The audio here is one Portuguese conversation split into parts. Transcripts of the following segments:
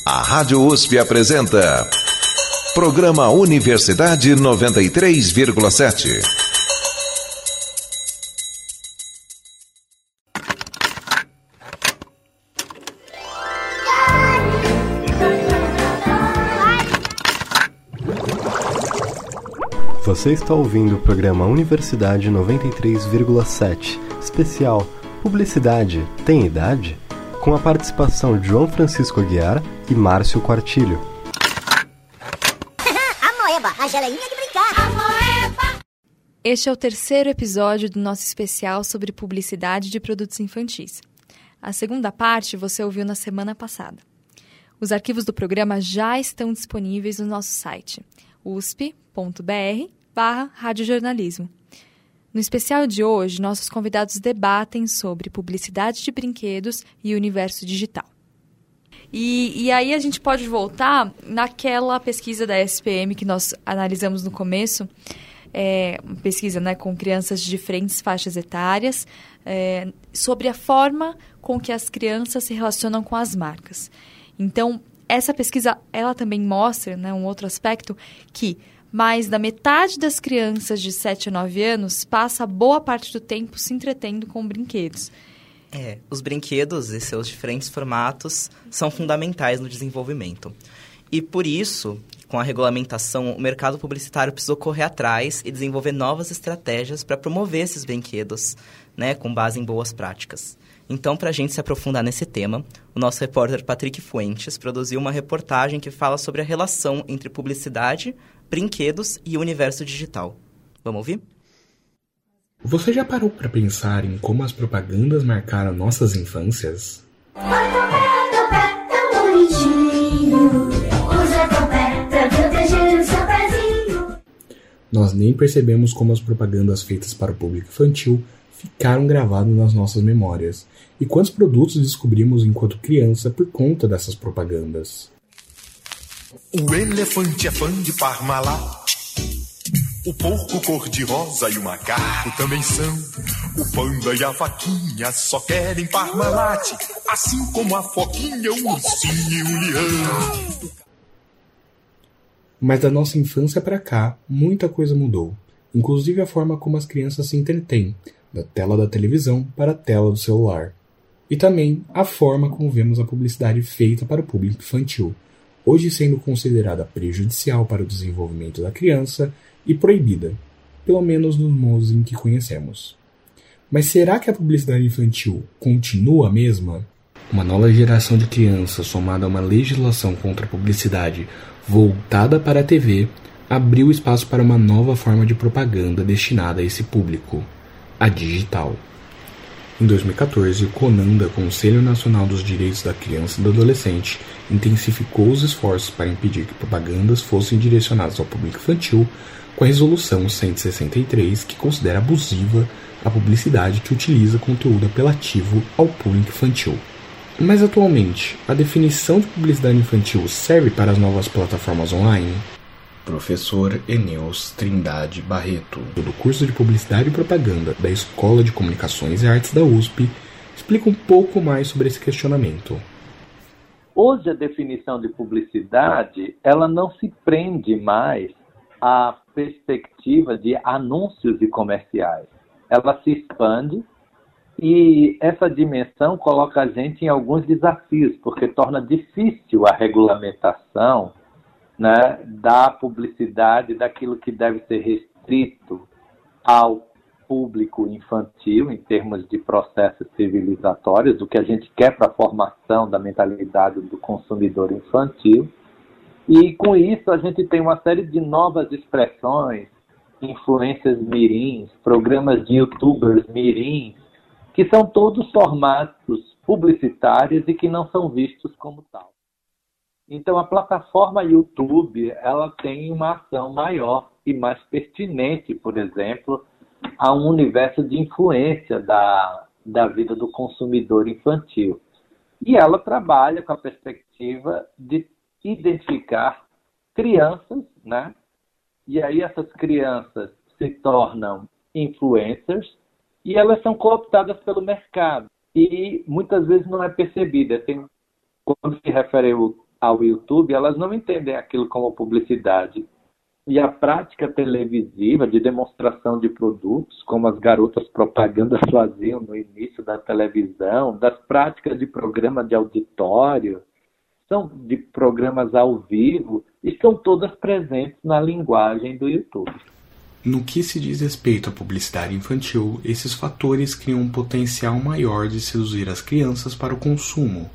A Rádio USP apresenta Programa Universidade 93,7. Você está ouvindo o programa Universidade 93,7, especial Publicidade Tem Idade? Com a participação de João Francisco Aguiar e Márcio Quartilho. Amoeba, a geleinha de brincar. Amoeba! Este é o terceiro episódio do nosso especial sobre publicidade de produtos infantis. A segunda parte você ouviu na semana passada. Os arquivos do programa já estão disponíveis no nosso site, usp.br/radiojornalismo. No especial de hoje, nossos convidados debatem sobre publicidade de brinquedos e universo digital. E aí a gente pode voltar naquela pesquisa da SPM que nós analisamos no começo, uma pesquisa, né, com crianças de diferentes faixas etárias, sobre a forma com que as crianças se relacionam com as marcas. Então, essa pesquisa ela também mostra, né, um outro aspecto, que mais da metade das crianças de 7 a 9 anos passa boa parte do tempo se entretendo com brinquedos. Os brinquedos e seus diferentes formatos são fundamentais no desenvolvimento. E por isso, com a regulamentação, o mercado publicitário precisou correr atrás e desenvolver novas estratégias para promover esses brinquedos, né, com base em boas práticas. Então, para a gente se aprofundar nesse tema, o nosso repórter Patrick Fuentes produziu uma reportagem que fala sobre a relação entre publicidade, brinquedos e o universo digital. Vamos ouvir? Você já parou para pensar em como as propagandas marcaram nossas infâncias? Nós nem percebemos como as propagandas feitas para o público infantil ficaram gravadas nas nossas memórias. E quantos produtos descobrimos enquanto criança por conta dessas propagandas? O elefante é fã de Parmalat. O porco cor-de-rosa e o macaco também são. O panda e a vaquinha só querem Parmalat, assim como a foquinha, o ursinho e o leão. Mas da nossa infância para cá, muita coisa mudou. Inclusive a forma como as crianças se entretêm, da tela da televisão para a tela do celular. E também a forma como vemos a publicidade feita para o público infantil, hoje sendo considerada prejudicial para o desenvolvimento da criança e proibida, pelo menos nos modos em que conhecemos. Mas será que a publicidade infantil continua a mesma? Uma nova geração de crianças, somada a uma legislação contra a publicidade voltada para a TV, abriu espaço para uma nova forma de propaganda destinada a esse público, a digital. Em 2014, o CONANDA, Conselho Nacional dos Direitos da Criança e do Adolescente, intensificou os esforços para impedir que propagandas fossem direcionadas ao público infantil com a Resolução 163, que considera abusiva a publicidade que utiliza conteúdo apelativo ao público infantil. Mas atualmente, a definição de publicidade infantil serve para as novas plataformas online? Professor Eneus Trindade Barreto, do curso de Publicidade e Propaganda da Escola de Comunicações e Artes da USP, explica um pouco mais sobre esse questionamento. Hoje a definição de publicidade, ela não se prende mais à perspectiva de anúncios e comerciais. Ela se expande e essa dimensão coloca a gente em alguns desafios, porque torna difícil a regulamentação, né, da publicidade, daquilo que deve ser restrito ao público infantil, em termos de processos civilizatórios, o que a gente quer para a formação da mentalidade do consumidor infantil. E com isso a gente tem uma série de novas expressões, influências mirins, programas de youtubers mirins, que são todos formatos publicitários e que não são vistos como tal. Então, a plataforma YouTube, ela tem uma ação maior e mais pertinente, por exemplo, a um universo de influência da vida do consumidor infantil. E ela trabalha com a perspectiva de identificar crianças, né? E aí essas crianças se tornam influencers e elas são cooptadas pelo mercado. E muitas vezes não é percebida. Quando se refere ao YouTube, elas não entendem aquilo como publicidade. E a prática televisiva de demonstração de produtos, como as garotas propagandas faziam no início da televisão, das práticas de programa de auditório, são de programas ao vivo, estão todas presentes na linguagem do YouTube. No que se diz respeito à publicidade infantil, esses fatores criam um potencial maior de seduzir as crianças para o consumo,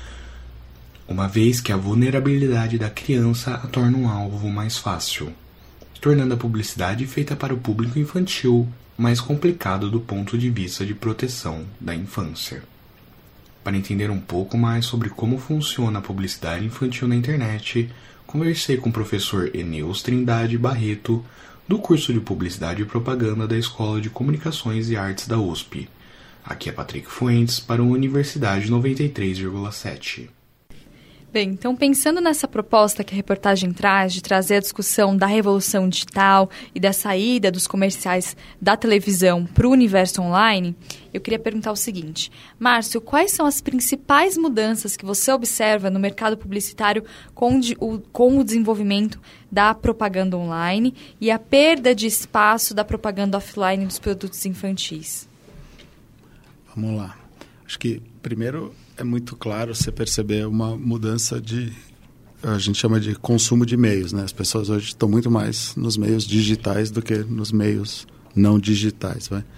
uma vez que a vulnerabilidade da criança a torna um alvo mais fácil, tornando a publicidade feita para o público infantil mais complicado do ponto de vista de proteção da infância. Para entender um pouco mais sobre como funciona a publicidade infantil na internet, conversei com o professor Eneus Trindade Barreto, do curso de Publicidade e Propaganda da Escola de Comunicações e Artes da USP. Aqui é Patrick Fuentes para a Universidade 93,7. Bem, então pensando nessa proposta que a reportagem traz, de trazer a discussão da revolução digital e da saída dos comerciais da televisão para o universo online, eu queria perguntar o seguinte: Márcio, quais são as principais mudanças que você observa no mercado publicitário com o desenvolvimento da propaganda online e a perda de espaço da propaganda offline dos produtos infantis? Vamos lá. Acho que, primeiro, é muito claro você perceber uma mudança a gente chama de consumo de meios, né? As pessoas hoje estão muito mais nos meios digitais do que nos meios não digitais, vai?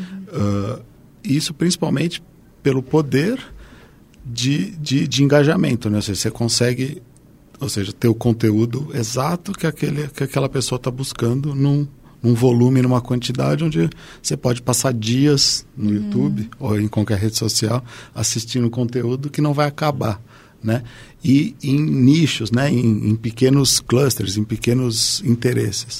Isso principalmente pelo poder de engajamento, né? Ou seja, você consegue, ter o conteúdo exato que aquela pessoa está buscando num volume, numa quantidade onde você pode passar dias no YouTube ou em qualquer rede social assistindo conteúdo que não vai acabar, né? E em nichos, né? Em pequenos clusters, em pequenos interesses.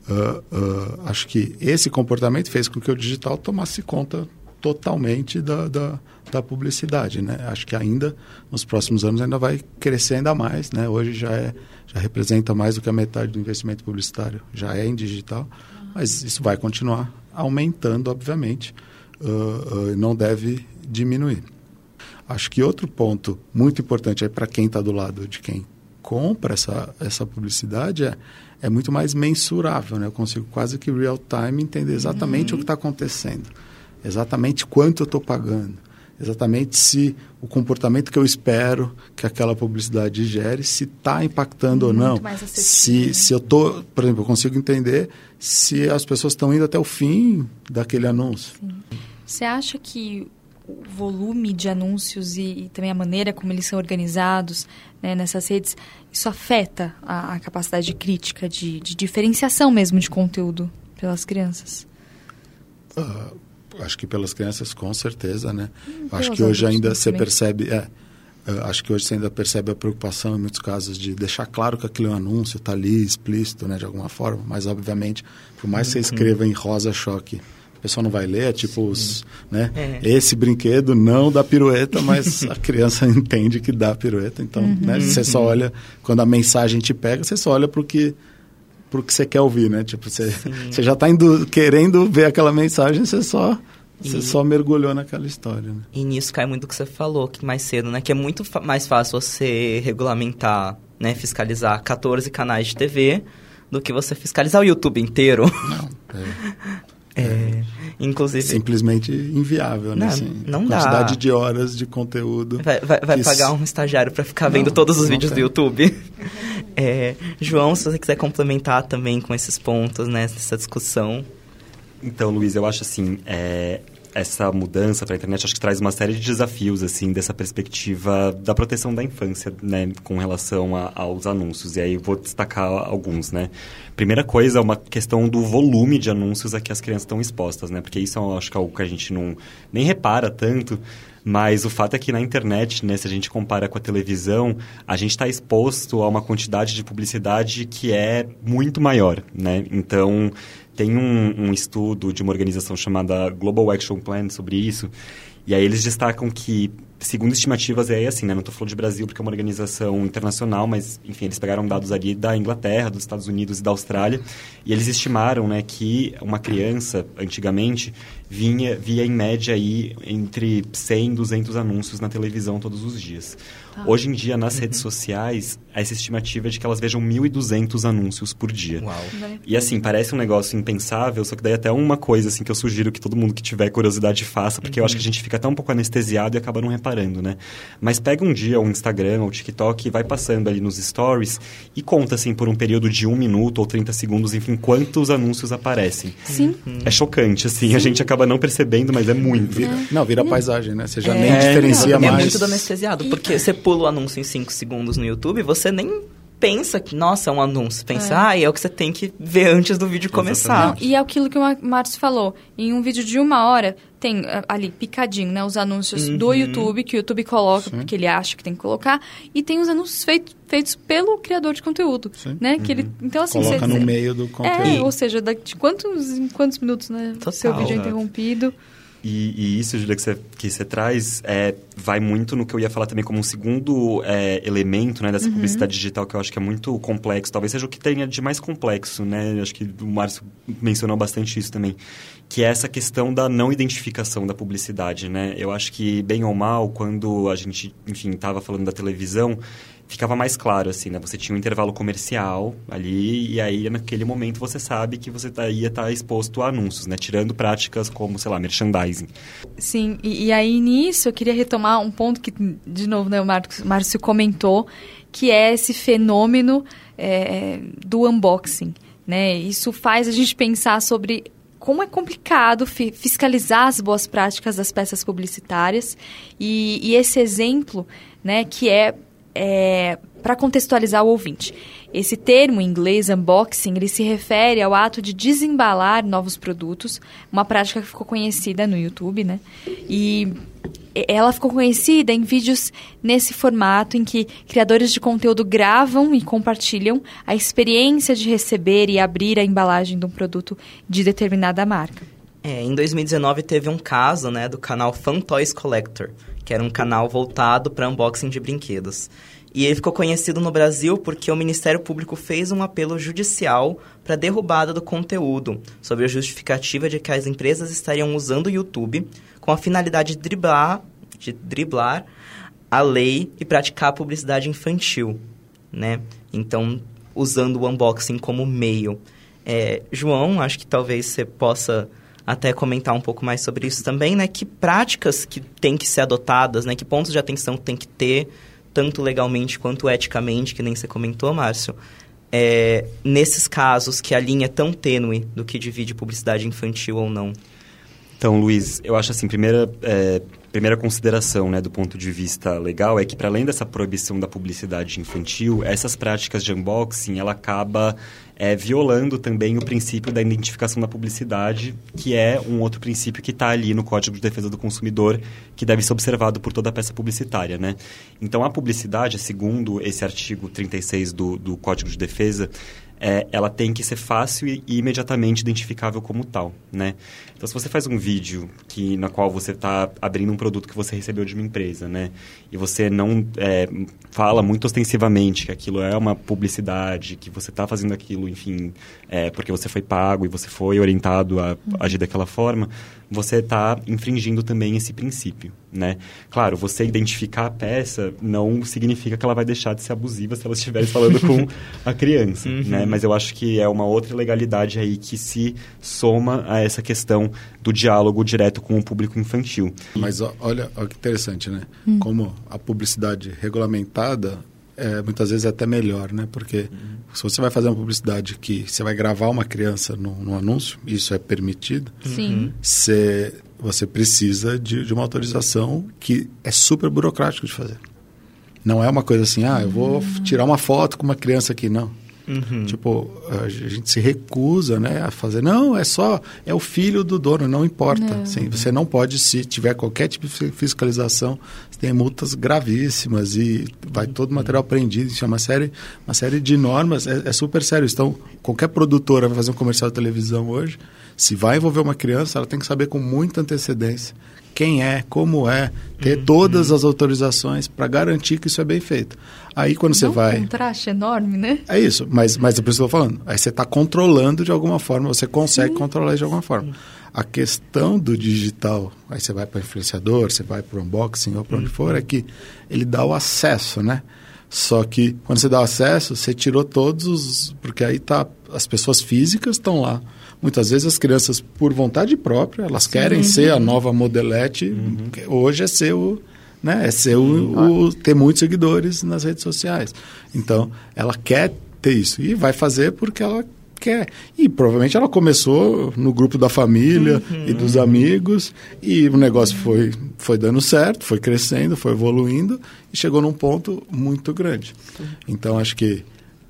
Acho que esse comportamento fez com que o digital tomasse conta totalmente da publicidade, né? Acho que ainda nos próximos anos ainda vai crescer ainda mais, né? Hoje já representa mais do que a metade do investimento publicitário, já é em digital, mas isso vai continuar aumentando, obviamente, não deve diminuir. Acho que outro ponto muito importante aí para quem está do lado de quem compra essa publicidade é muito mais mensurável, né? Eu consigo quase que real time entender exatamente o que está acontecendo, exatamente quanto eu estou pagando, exatamente se o comportamento que eu espero que aquela publicidade gere, se está impactando ou não. Se eu estou, por exemplo, eu consigo entender se as pessoas estão indo até o fim daquele anúncio. Sim. Você acha que o volume de anúncios e também a maneira como eles são organizados, né, nessas redes, isso afeta a capacidade crítica de diferenciação mesmo de conteúdo pelas crianças? Acho que pelas crianças, com certeza, né? Acho que hoje ainda você percebe... acho que hoje você ainda percebe a preocupação, em muitos casos, de deixar claro que aquele anúncio está ali, explícito, né, de alguma forma. Mas, obviamente, por mais que você escreva em rosa choque, a pessoa não vai ler, tipo, né? Esse brinquedo não dá pirueta, mas a criança entende que dá pirueta. Então, né, você só olha... Quando a mensagem te pega, você só olha para o que você quer ouvir, né? Tipo, você já está querendo ver aquela mensagem, você só mergulhou naquela história, né? E nisso cai muito o que você falou que mais cedo, né? Que é muito mais fácil você regulamentar, né? Fiscalizar 14 canais de TV do que você fiscalizar o YouTube inteiro. Não, inclusive... Simplesmente inviável, né? Não a dá. Quantidade de horas de conteúdo. Vai pagar um estagiário para ficar vendo todos os vídeos do YouTube. João, se você quiser complementar também com esses pontos, né? Essa discussão. Então, Luiz, eu acho assim, essa mudança para a internet acho que traz uma série de desafios, assim, dessa perspectiva da proteção da infância, né, com relação aos anúncios. E aí eu vou destacar alguns, né. Primeira coisa é uma questão do volume de anúncios a que as crianças estão expostas, né, porque isso eu acho que é algo que a gente nem repara tanto, mas o fato é que na internet, né, se a gente compara com a televisão, a gente está exposto a uma quantidade de publicidade que é muito maior, né, então... Tem um estudo de uma organização chamada Global Action Plan sobre isso, e aí eles destacam que, segundo estimativas, assim, né? Não estou falando de Brasil porque é uma organização internacional, mas, enfim, eles pegaram dados ali da Inglaterra, dos Estados Unidos e da Austrália, e eles estimaram, né, que uma criança, antigamente, via em média aí entre 100 e 200 anúncios na televisão todos os dias. Hoje em dia, nas redes sociais, essa estimativa é de que elas vejam 1.200 anúncios por dia. Uau. E assim, parece um negócio impensável, só que daí até uma coisa assim, que eu sugiro que todo mundo que tiver curiosidade faça, porque eu acho que a gente fica até um pouco anestesiado e acaba não reparando, né? Mas pega um dia o Instagram ou o TikTok e vai passando ali nos stories e conta, assim, por um período de 1 minuto ou 30 segundos, enfim, quantos anúncios aparecem. Sim. É chocante, assim, a gente acaba não percebendo, mas é muito. Vira paisagem, né? Você já nem diferencia mais. É muito anestesiado, porque você pula o anúncio em 5 segundos no YouTube, você nem pensa que, nossa, é um anúncio. Pensa, é o que você tem que ver antes do vídeo começar. Não, e é aquilo que o Márcio falou. Em um vídeo de 1 hora, tem ali, picadinho, né? Os anúncios do YouTube, que o YouTube coloca, porque ele acha que tem que colocar. E tem os anúncios feitos pelo criador de conteúdo, né? Que ele, então, assim, coloca no meio do conteúdo. Ou seja, de quantos minutos, né? Total, seu vídeo é interrompido. E isso, Júlia, que você traz, vai muito no que eu ia falar também como um segundo elemento, né, dessa publicidade digital, que eu acho que é muito complexo. Talvez seja o que tenha de mais complexo, né? Acho que o Márcio mencionou bastante isso também. Que é essa questão da não identificação da publicidade, né? Eu acho que, bem ou mal, quando a gente, enfim, estava falando da televisão, ficava mais claro, assim, né? Você tinha um intervalo comercial ali e aí, naquele momento, você sabe que você ia estar exposto a anúncios, né? Tirando práticas como, sei lá, merchandising. Sim, e aí nisso eu queria retomar um ponto que, de novo, né, o Márcio comentou, que é esse fenômeno do unboxing, né? Isso faz a gente pensar sobre como é complicado fiscalizar as boas práticas das peças publicitárias e esse exemplo, né, que para contextualizar o ouvinte. Esse termo em inglês, unboxing, ele se refere ao ato de desembalar novos produtos, uma prática que ficou conhecida no YouTube, né? E ela ficou conhecida em vídeos nesse formato em que criadores de conteúdo gravam e compartilham a experiência de receber e abrir a embalagem de um produto de determinada marca. Em 2019 teve um caso, né, do canal Fun Toys Collector, que era um canal voltado para unboxing de brinquedos. E ele ficou conhecido no Brasil porque o Ministério Público fez um apelo judicial para a derrubada do conteúdo, sob a justificativa de que as empresas estariam usando o YouTube com a finalidade de driblar a lei e praticar a publicidade infantil, né? Então, usando o unboxing como meio. João, acho que talvez você possa até comentar um pouco mais sobre isso também, né? Que práticas que têm que ser adotadas, né? Que pontos de atenção tem que ter, tanto legalmente quanto eticamente, que nem você comentou, Márcio, nesses casos que a linha é tão tênue do que divide publicidade infantil ou não. Então, Luiz, eu acho assim, primeira consideração, né, do ponto de vista legal é que, para além dessa proibição da publicidade infantil, essas práticas de unboxing, ela acaba violando também o princípio da identificação da publicidade, que é um outro princípio que está ali no Código de Defesa do Consumidor, que deve ser observado por toda a peça publicitária, né? Então, a publicidade, segundo esse artigo 36 do Código de Defesa, ela tem que ser fácil e imediatamente identificável como tal, né? Então, se você faz um vídeo na qual você está abrindo um produto que você recebeu de uma empresa, né? E você não fala muito ostensivamente que aquilo é uma publicidade, que você está fazendo aquilo, enfim, porque você foi pago e você foi orientado a agir daquela forma, você está infringindo também esse princípio, né? Claro, você identificar a peça não significa que ela vai deixar de ser abusiva se ela estiver falando com a criança, né? Mas eu acho que é uma outra legalidade aí que se soma a essa questão do diálogo direto com o público infantil. Mas olha que interessante, né? Como a publicidade regulamentada muitas vezes é até melhor, né? Porque se você vai fazer uma publicidade que você vai gravar uma criança no anúncio, isso é permitido, Sim. Você precisa de uma autorização que é super burocrático de fazer. Não é uma coisa assim, eu vou tirar uma foto com uma criança aqui, não. Tipo, a gente se recusa, né, a fazer, não, é o filho do dono, não importa. Assim, você não pode, se tiver qualquer tipo de fiscalização, você tem multas gravíssimas e vai todo o material apreendido, isso é uma série de normas, é super sério. Então, qualquer produtora vai fazer um comercial de televisão hoje, se vai envolver uma criança, ela tem que saber com muita antecedência quem é, como é, ter todas as autorizações para garantir que isso é bem feito. Aí quando você vai... um contraste enorme, né? É isso, mas é por isso que eu estou falando. Aí você está controlando de alguma forma, você consegue controlar de alguma forma. A questão do digital, aí você vai para o influenciador, você vai para o unboxing ou para onde for, é que ele dá o acesso, né? Só que quando você dá o acesso, você tirou todos os... Porque aí as pessoas físicas estão lá. Muitas vezes as crianças, por vontade própria, elas querem ser a nova modelete. Hoje é ser o... Né? É ser ter muitos seguidores nas redes sociais. Então, ela quer ter isso. E vai fazer porque ela quer. E provavelmente ela começou no grupo da família e dos amigos. E o negócio foi dando certo, foi crescendo, foi evoluindo. E chegou num ponto muito grande. Então, acho que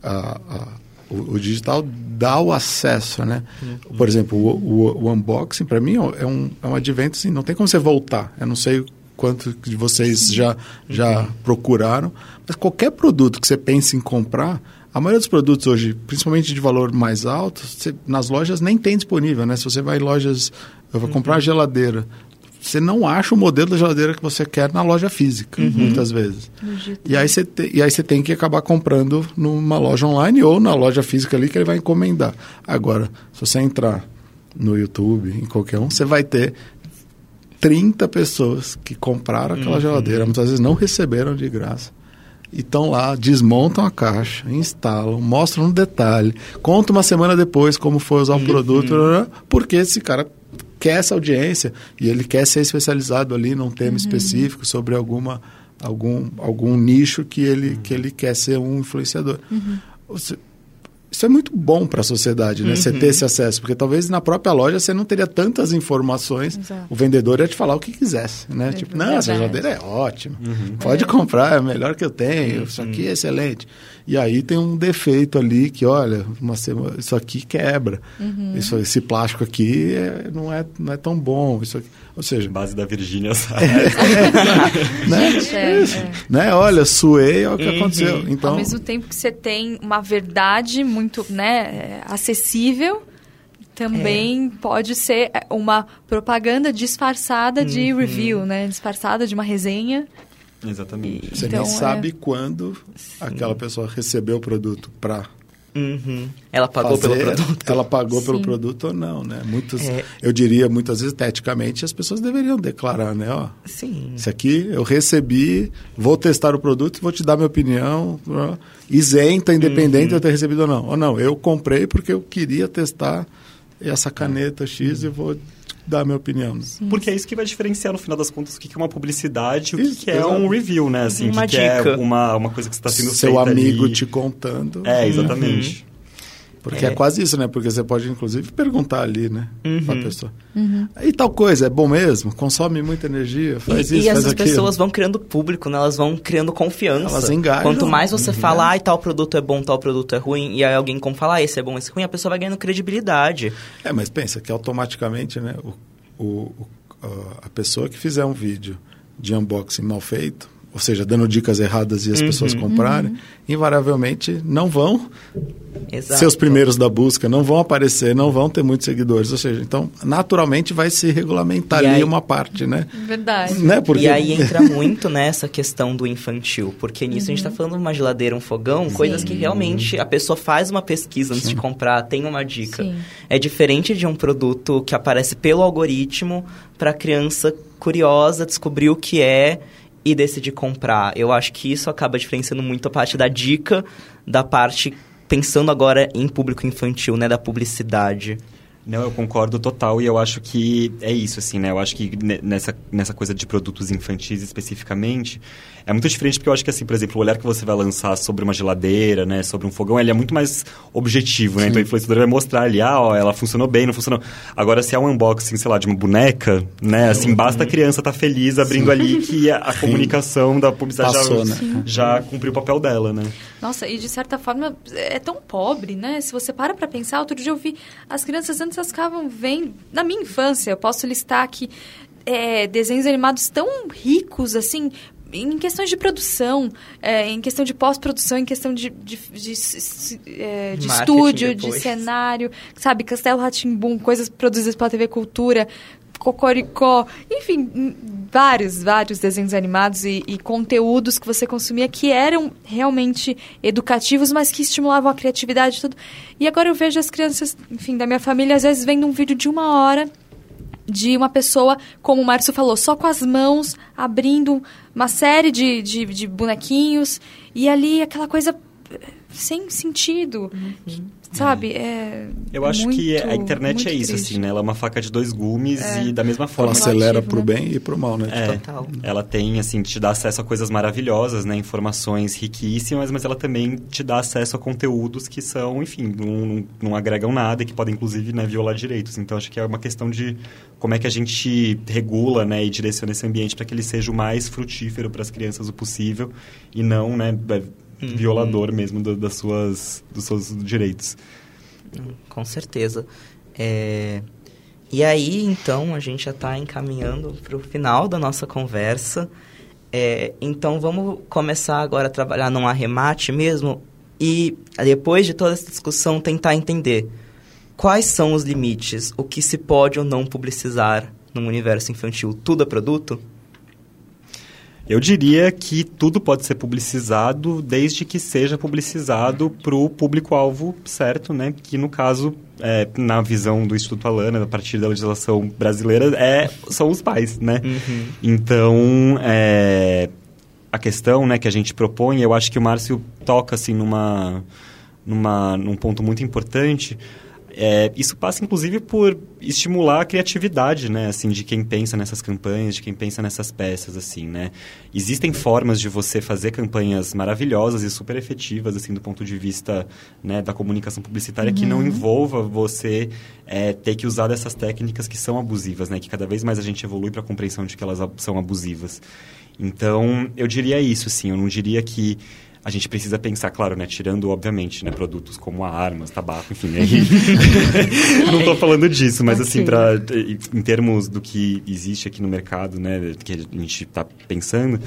o digital dá o acesso, né? Por exemplo, o unboxing, para mim, é um advento, assim, não tem como você voltar. Eu não sei quanto de vocês já procuraram, mas qualquer produto que você pense em comprar, a maioria dos produtos hoje, principalmente de valor mais alto, nas lojas nem tem disponível, né? Se você vai em lojas, eu vou comprar uma geladeira, você não acha o modelo da geladeira que você quer na loja física, muitas vezes. E aí você tem que acabar comprando numa loja online ou na loja física ali que ele vai encomendar. Agora, se você entrar no YouTube, em qualquer um, você vai ter 30 pessoas que compraram aquela geladeira, muitas vezes não receberam de graça, e estão lá, desmontam a caixa, instalam, mostram no detalhe, contam uma semana depois como foi usar o produto, porque esse cara quer essa audiência e ele quer ser especializado ali num tema específico sobre algum nicho que ele quer ser um influenciador. Isso é muito bom para a sociedade, né? Você ter esse acesso, porque talvez na própria loja você não teria tantas informações. Exato. O vendedor ia te falar o que quisesse, né? Tipo, não, essa geladeira é ótima, pode comprar, é a melhor que eu tenho, isso aqui é excelente. E aí tem um defeito ali que, olha, isso aqui quebra, esse plástico aqui não é tão bom, isso aqui, ou seja... Base da Virgínia, sabe? Né? Olha, suei, olha o que aconteceu. Então, ao mesmo tempo que você tem uma verdade muito, né, acessível, também pode ser uma propaganda disfarçada de review, né? Disfarçada de uma resenha. Exatamente. Você nem sabe quando aquela pessoa recebeu o produto para... Ela pagou pelo produto. Ela pagou pelo produto ou não, né? Eu diria, muitas vezes, eticamente, as pessoas deveriam declarar, né? Ó, isso aqui eu recebi, vou testar o produto e vou te dar minha opinião, isenta, independente de eu ter recebido ou não. Ou não, eu comprei porque eu queria testar essa caneta X e vou dar a minha opinião. Porque é isso que vai diferenciar, no final das contas, o que é uma publicidade e o que é um review, né? Assim, uma dica. É uma coisa que está sendo feita seu amigo ali. te contando. Exatamente. Porque é quase isso, né? Porque você pode, inclusive, perguntar ali, né? Pra pessoa. E tal coisa, é bom mesmo? Consome muita energia? Faz isso, e faz essas aquilo. pessoas vão criando público, né? Elas vão criando confiança. Elas engajam. Quanto mais você fala, tal produto é bom, tal produto é ruim, e aí alguém como fala, esse é bom, esse é ruim, a pessoa vai ganhando credibilidade. Mas pensa que automaticamente, né? A pessoa que fizer um vídeo de unboxing mal feito, ou seja, dando dicas erradas e as pessoas comprarem, invariavelmente não vão ser os primeiros da busca, não vão aparecer, não vão ter muitos seguidores. Ou seja, então, naturalmente vai se regulamentar ali uma parte, né? Verdade. Né? Porque... E aí entra muito nessa questão do infantil, porque nisso a gente está falando de uma geladeira, um fogão, coisas que realmente a pessoa faz uma pesquisa antes de comprar, tem uma dica. É diferente de um produto que aparece pelo algoritmo para a criança curiosa descobrir o que é e decidir comprar. Eu acho que isso acaba diferenciando muito a parte da dica, da parte, pensando agora em público infantil, né, da publicidade. Não, eu concordo total, e eu acho que é isso, assim, né? Eu acho que nessa coisa de produtos infantis especificamente, é muito diferente, porque eu acho que, assim, por exemplo, o olhar que você vai lançar sobre uma geladeira, né, sobre um fogão, ele é muito mais objetivo, né? Então, o influenciador vai mostrar ali, ela funcionou bem, não funcionou. Agora, se é um unboxing, sei lá, de uma boneca, né, assim, basta a criança estar feliz abrindo ali que a comunicação da publicidade já cumpriu o papel dela, né? Nossa, e de certa forma é tão pobre, né? Se você para pensar, outro dia eu vi as crianças antes elas ficavam vendo... Na minha infância, eu posso listar aqui desenhos animados tão ricos, assim, em questões de produção, em questão de pós-produção, em questão de estúdio, de cenário, sabe? Castelo Rá-Tim-Bum, coisas produzidas pela TV Cultura, Cocoricó, enfim, vários desenhos animados e conteúdos que você consumia que eram realmente educativos, mas que estimulavam a criatividade e tudo. E agora eu vejo as crianças, enfim, da minha família, às vezes vendo um vídeo de 1 hora de uma pessoa, como o Márcio falou, só com as mãos, abrindo uma série de bonequinhos, e ali aquela coisa sem sentido, sabe? Eu acho que a internet é isso, triste. assim, né? Ela é uma faca de 2 gumes e da mesma forma... Ela acelera pro bem e pro mal, né? Total. Ela tem, assim, te dá acesso a coisas maravilhosas, né? Informações riquíssimas, mas ela também te dá acesso a conteúdos que são, enfim, não agregam nada e que podem, inclusive, né, violar direitos. Então, acho que é uma questão de como é que a gente regula, né, e direciona esse ambiente para que ele seja o mais frutífero para as crianças o possível e não, né... violador mesmo dos seus direitos. Com certeza. E aí, então, a gente já está encaminhando para o final da nossa conversa. Então, vamos começar agora a trabalhar num arremate mesmo e, depois de toda essa discussão, tentar entender quais são os limites, o que se pode ou não publicizar no universo infantil. Tudo é produto? Eu diria que tudo pode ser publicizado desde que seja publicizado para o público-alvo certo, né? Que, no caso, na visão do Instituto Alana, a partir da legislação brasileira, são os pais, né? Então, a questão, né, que a gente propõe, eu acho que o Márcio toca assim, num ponto muito importante. Isso passa, inclusive, por estimular a criatividade, né, assim, de quem pensa nessas campanhas, de quem pensa nessas peças, assim, né. Existem formas de você fazer campanhas maravilhosas e super efetivas, assim, do ponto de vista, né, da comunicação publicitária, que não envolva você ter que usar dessas técnicas que são abusivas, né, que cada vez mais a gente evolui para a compreensão de que elas são abusivas. Então, eu diria isso, assim, eu não diria que a gente precisa pensar, claro, né, tirando, obviamente, né, produtos como armas, tabaco, enfim, não estou falando disso, mas assim, em termos do que existe aqui no mercado, né, que a gente está pensando,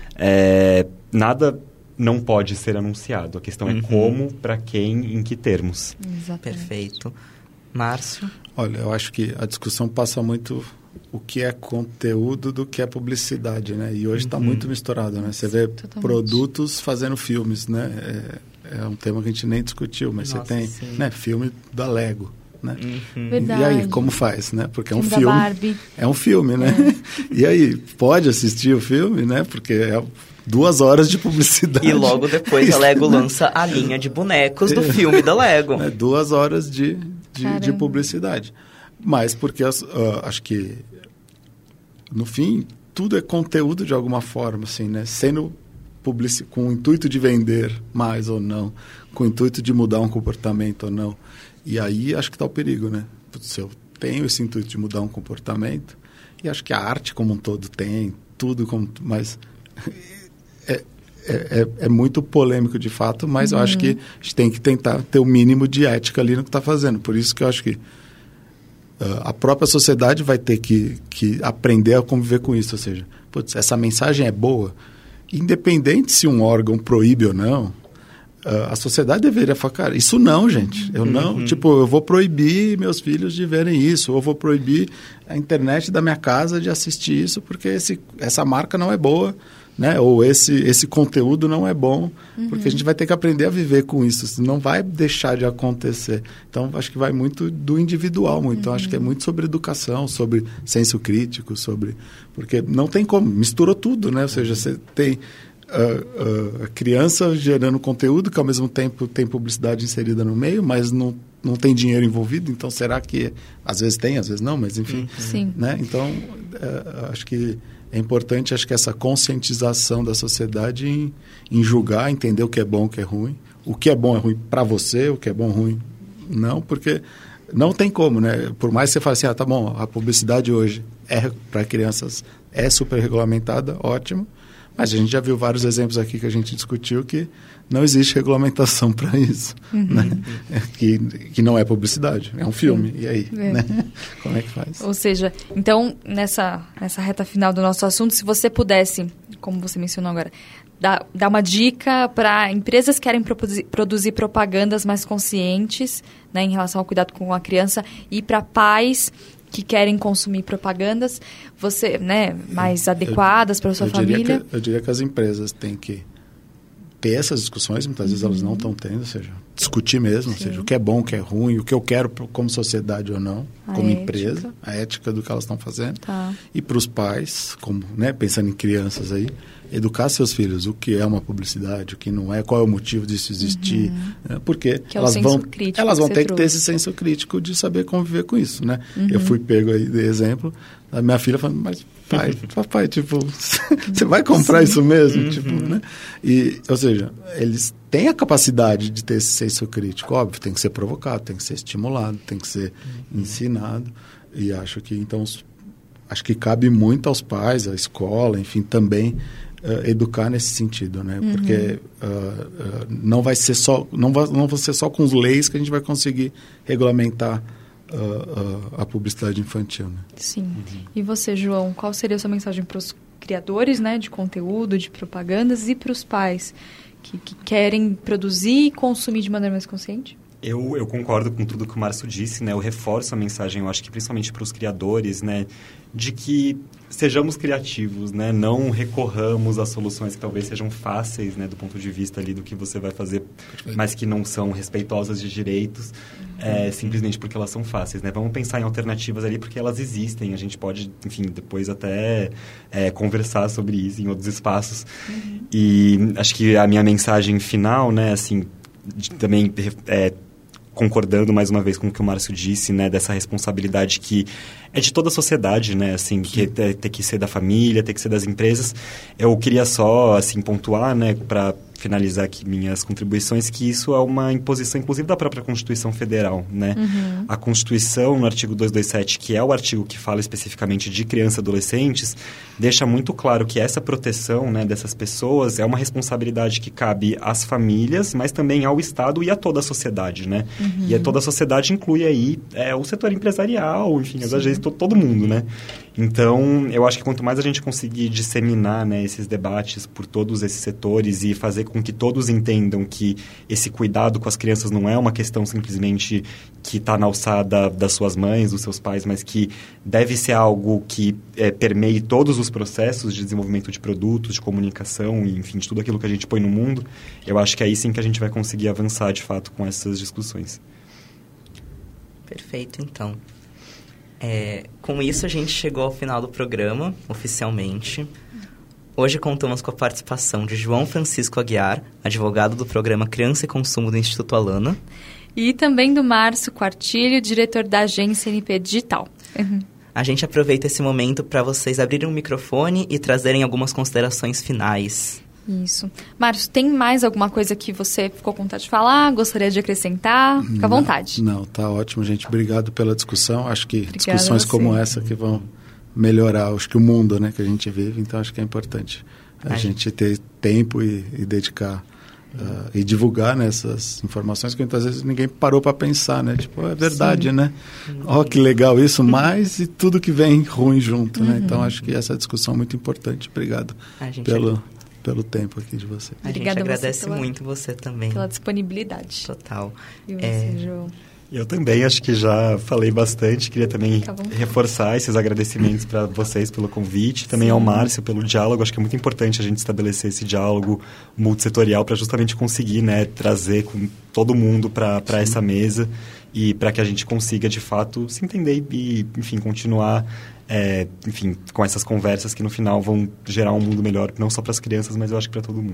nada não pode ser anunciado. A questão é como, para quem, em que termos. Exatamente. Perfeito. Márcio? Olha, eu acho que a discussão passa muito o que é conteúdo do que é publicidade, né? E hoje está muito misturado, né? Você vê produtos fazendo filmes, né? É um tema que a gente nem discutiu, mas você tem, né, filme da Lego, né? Verdade. E aí, como faz, né? Porque é um filme filme. Da Barbie. É um filme, né? E aí, pode assistir o filme, né? Porque é 2 horas de publicidade. E logo depois a Lego lança a linha de bonecos do filme da Lego. 2 horas de publicidade. Mas porque acho que, no fim, tudo é conteúdo de alguma forma, assim, né? Sendo com o intuito de vender mais ou não, com o intuito de mudar um comportamento ou não. E aí acho que está o perigo, né? Se eu tenho esse intuito de mudar um comportamento, e acho que a arte como um todo tem, tudo como... Mas é muito polêmico de fato, mas eu acho que a gente tem que tentar ter o mínimo de ética ali no que está fazendo. Por isso que eu acho que a própria sociedade vai ter que aprender a conviver com isso. Ou seja, essa mensagem é boa, independente se um órgão proíbe ou não, a sociedade deveria falar, cara, isso não, gente. Eu não, eu vou proibir meus filhos de verem isso, ou eu vou proibir a internet da minha casa de assistir isso, porque essa marca não é boa, né? Ou esse conteúdo não é bom, porque a gente vai ter que aprender a viver com isso, não vai deixar de acontecer. Então, acho que vai muito do individual, então acho que é muito sobre educação, sobre senso crítico, porque não tem como, misturou tudo, né? Ou seja, você tem a criança gerando conteúdo que ao mesmo tempo tem publicidade inserida no meio, mas não tem dinheiro envolvido, então será que às vezes tem, às vezes não, mas enfim. Sim. Né? Então, acho que é importante, acho que essa conscientização da sociedade em julgar, entender o que é bom, o que é ruim. O que é bom é ruim para você, o que é bom é ruim não, porque não tem como, né? Por mais que você fale assim, tá bom, a publicidade hoje para crianças é super regulamentada, ótimo, mas a gente já viu vários exemplos aqui que a gente discutiu que não existe regulamentação para isso, né? Que não é publicidade, é um filme. E aí, né? Como é que faz? Ou seja, então, nessa reta final do nosso assunto, se você pudesse, como você mencionou agora, dar uma dica para empresas que querem produzir propagandas mais conscientes, né, em relação ao cuidado com a criança, e para pais que querem consumir propagandas, você, né, mais adequadas para a sua família? Eu diria que as empresas têm que ter essas discussões, muitas vezes elas não estão tendo, ou seja, discutir mesmo, ou seja, o que é bom, o que é ruim, o que eu quero como sociedade ou não, como empresa, a ética do que elas estão fazendo. Tá. E para os pais, como, né, pensando em crianças aí, educar seus filhos o que é uma publicidade, o que não é, qual é o motivo disso existir, né, porque Que é elas o vão, senso crítico elas vão que ter você que ter trouxe. esse senso crítico de saber conviver com isso, né? Eu fui pego aí de exemplo, a minha filha falando, mas papai, tipo, você vai comprar isso mesmo? Tipo, né? E, ou seja, eles têm a capacidade de ter esse senso crítico, óbvio, tem que ser provocado, tem que ser estimulado, tem que ser ensinado, e acho que, então, acho que cabe muito aos pais, à escola, enfim, também educar nesse sentido, né? Porque não vai ser só, não vai ser só com as leis que a gente vai conseguir regulamentar a publicidade infantil, né? Sim. E você, João, qual seria a sua mensagem para os criadores, né, de conteúdo, de propagandas e para os pais que querem produzir e consumir de maneira mais consciente? Eu concordo com tudo que o Márcio disse, né? Eu reforço a mensagem, eu acho que principalmente para os criadores, né? De que sejamos criativos, né? Não recorramos a soluções que talvez sejam fáceis, né? Do ponto de vista ali do que você vai fazer, mas que não são respeitosas de direitos, simplesmente porque elas são fáceis, né? Vamos pensar em alternativas ali porque elas existem. A gente pode, enfim, depois até conversar sobre isso em outros espaços. E acho que a minha mensagem final, né? Assim, também concordando mais uma vez com o que o Márcio disse, né, dessa responsabilidade que é de toda a sociedade, né, assim, que tem que ser da família, tem que ser das empresas. Eu queria só, assim, pontuar, né, para finalizar aqui minhas contribuições, que isso é uma imposição, inclusive, da própria Constituição Federal, né? A Constituição, no artigo 227, que é o artigo que fala especificamente de crianças e adolescentes, deixa muito claro que essa proteção, né, dessas pessoas é uma responsabilidade que cabe às famílias, mas também ao Estado e a toda a sociedade, né? E toda a sociedade inclui aí o setor empresarial, enfim, as agências, todo mundo, né? Então, eu acho que quanto mais a gente conseguir disseminar, né, esses debates por todos esses setores e fazer com que todos entendam que esse cuidado com as crianças não é uma questão simplesmente que está na alçada das suas mães, dos seus pais, mas que deve ser algo que permeie todos os processos de desenvolvimento de produtos, de comunicação, e, enfim, de tudo aquilo que a gente põe no mundo, eu acho que aí sim que a gente vai conseguir avançar, de fato, com essas discussões. Perfeito, então. Com isso, a gente chegou ao final do programa, oficialmente. Hoje contamos com a participação de João Francisco Aguiar, advogado do programa Criança e Consumo do Instituto Alana. E também do Márcio Quartilho, diretor da agência NP Digital. A gente aproveita esse momento para vocês abrirem o microfone e trazerem algumas considerações finais. Isso. Márcio, tem mais alguma coisa que você ficou com vontade de falar? Gostaria de acrescentar? Fica à vontade. Não, tá ótimo, gente. Obrigado pela discussão. Acho que discussões como essa que vão melhorar, acho que o mundo, né, que a gente vive. Então, acho que é importante a gente ter tempo e dedicar e divulgar, né, essas informações que muitas vezes ninguém parou para pensar, né? Tipo, é verdade, né? Ó, que legal isso, mas e tudo que vem ruim junto, né? Então, acho que essa discussão é muito importante. Obrigado pelo tempo aqui de você. A gente agradece muito você também. Pela disponibilidade. Total. E você, João? Eu também acho que já falei bastante. Queria também reforçar esses agradecimentos para vocês pelo convite, também ao Márcio pelo diálogo. Acho que é muito importante a gente estabelecer esse diálogo multissetorial para justamente conseguir, né, trazer com todo mundo para essa mesa e para que a gente consiga, de fato, se entender e, enfim, continuar enfim, com essas conversas que no final vão gerar um mundo melhor, não só para as crianças, mas eu acho que para todo mundo.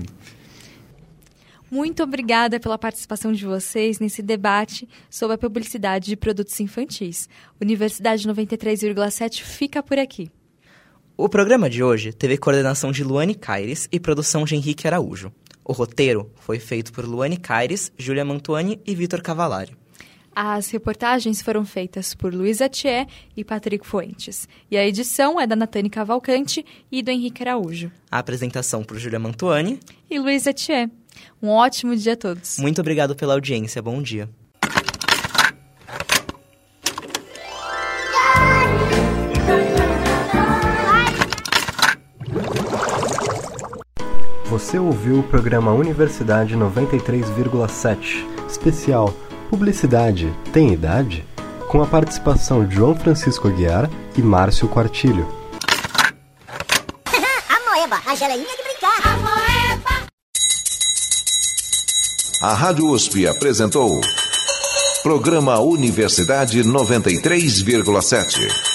Muito obrigada pela participação de vocês nesse debate sobre a publicidade de produtos infantis. Universidade 93,7 fica por aqui. O programa de hoje teve coordenação de Luane Caires e produção de Henrique Araújo. O roteiro foi feito por Luane Caires, Júlia Mantuani e Vitor Cavallari. As reportagens foram feitas por Luísa Thier e Patrick Fuentes. E a edição é da Natane Cavalcante e do Henrique Araújo. A apresentação por Júlia Mantuani e Luísa Thier. Um ótimo dia a todos. Muito obrigado pela audiência. Bom dia. Você ouviu o programa Universidade 93,7, especial Publicidade tem idade? com a participação de João Francisco Aguiar e Márcio Quartilho. A moeba, a geleinha de brincar. A moeba. A Rádio USP apresentou Programa Universidade 93,7.